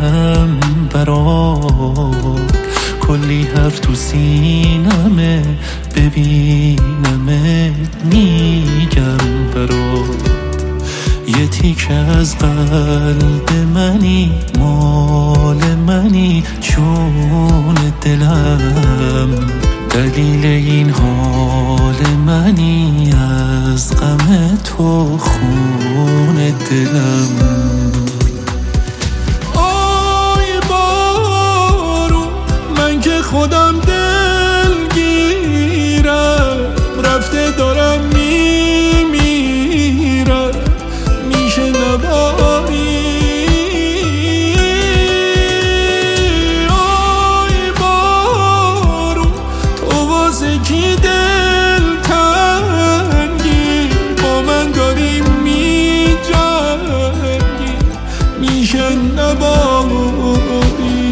میگم برات، کلی حرف تو سینمه، ببینمت میگم برات. یه تیک از قلب منی، مال منی، چون دلم، دلیل این حال منی، از غم تو خون دلم. آی بارون من که خودم دلگیرم، رفته دارم میمیرم، میشه نباری. آی بارون تو واسه کی دل تنگی، با من داری میجنگی، میشه نباری.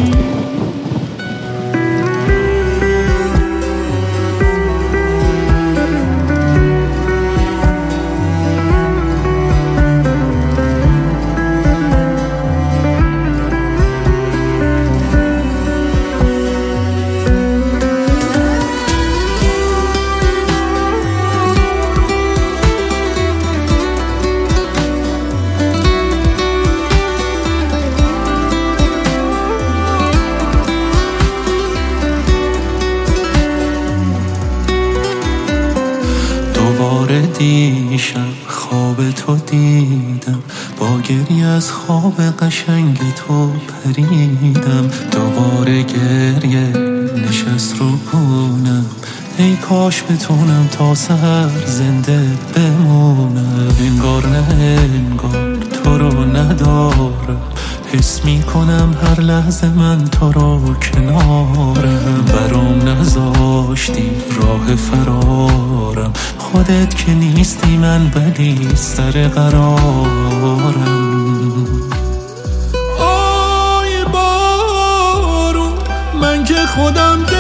دوباره دیشب خواب تو دیدم، با گریه از خواب قشنگ تو پریدم. دوباره گریه نشست رو گونم، ای کاش بتونم تا سحر زنده بمونم. انگار نه انگار تو رو ندارم، حس میکنم هر لحظه من تو رو کنارم. برام نذاشتی راه فرارم، خودت که نیستی من ولی سر قرارم. آی بارون من که خودم